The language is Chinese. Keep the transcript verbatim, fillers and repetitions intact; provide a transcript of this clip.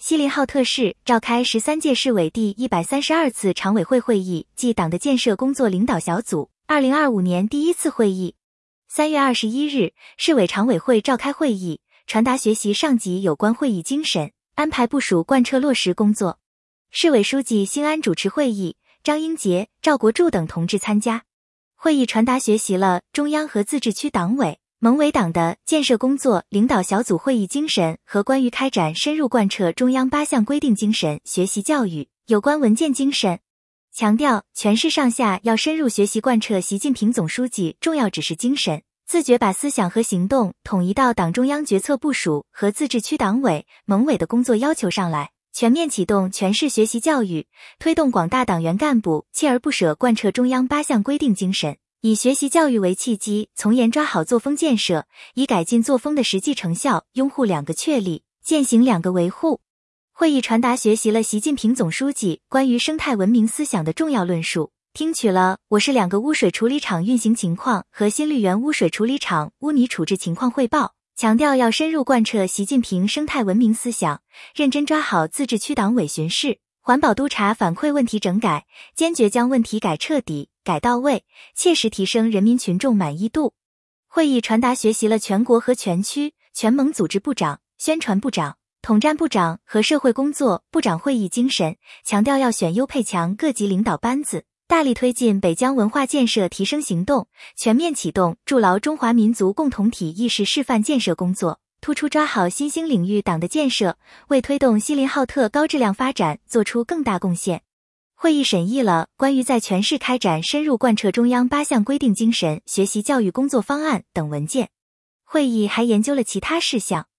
锡林浩特市召开十三届市委第一百三十二次常委会会议暨党的建设工作领导小组二零二五年第一次会议。三月二十一日，市委常委会召开会议，传达学习上级有关会议精神，安排部署贯彻落实工作。市委书记辛安主持会议，张英杰、赵国柱等同志参加。会议传达学习了中央和自治区党委、盟委党的建设工作领导小组会议精神和关于开展深入贯彻中央八项规定精神学习教育有关文件精神，强调全市上下要深入学习贯彻习近平总书记重要指示精神，自觉把思想和行动统一到党中央决策部署和自治区党委、盟委的工作要求上来，全面启动全市学习教育，推动广大党员干部锲而不舍贯彻中央八项规定精神，以学习教育为契机，从严抓好作风建设，以改进作风的实际成效，拥护两个确立，践行两个维护。会议传达学习了习近平总书记关于生态文明思想的重要论述，听取了我市两个污水处理厂运行情况和新绿园污水处理厂污泥处置情况汇报，强调要深入贯彻习近平生态文明思想，认真抓好自治区党委巡视、环保督察反馈问题整改，坚决将问题改彻底、改到位，切实提升人民群众满意度。会议传达学习了全国和全区、全盟组织部长、宣传部长、统战部长和社会工作部长会议精神，强调要选优配强各级领导班子，大力推进北疆文化建设提升行动，全面启动筑牢中华民族共同体意识示范建设工作，突出抓好新兴领域党的建设，为推动锡林浩特高质量发展做出更大贡献。会议审议了关于在全市开展深入贯彻中央八项规定精神学习教育工作方案等文件。会议还研究了其他事项。